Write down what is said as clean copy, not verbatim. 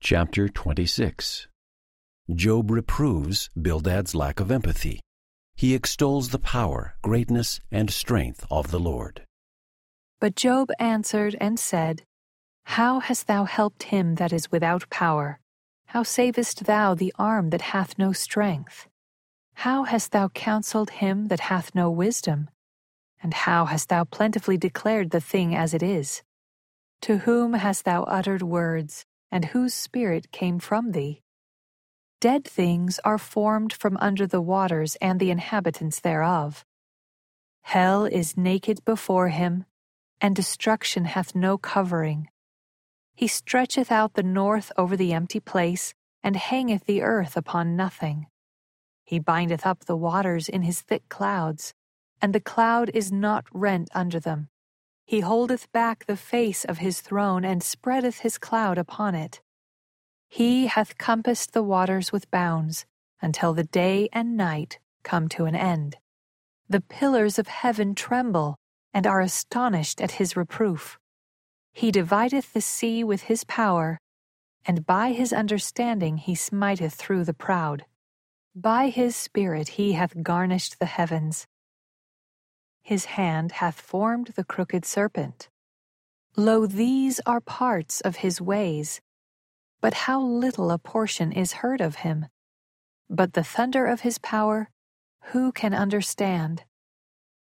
Chapter 26. Job reproves Bildad's lack of empathy. He extols the power, greatness, and strength of the Lord. But Job answered and said, How hast thou helped him that is without power? How savest thou the arm that hath no strength? How hast thou counseled him that hath no wisdom? And how hast thou plentifully declared the thing as it is? To whom hast thou uttered words, and whose spirit came from thee? Dead things are formed from under the waters and the inhabitants thereof. Hell is naked before him, and destruction hath no covering. He stretcheth out the north over the empty place, and hangeth the earth upon nothing. He bindeth up the waters in his thick clouds, and the cloud is not rent under them. He holdeth back the face of his throne, and spreadeth his cloud upon it. He hath compassed the waters with bounds, until the day and night come to an end. The pillars of heaven tremble, and are astonished at his reproof. He divideth the sea with his power, and by his understanding he smiteth through the proud. By his spirit he hath garnished the heavens. His hand hath formed the crooked serpent. Lo, these are parts of his ways, but how little a portion is heard of him. But the thunder of his power, who can understand?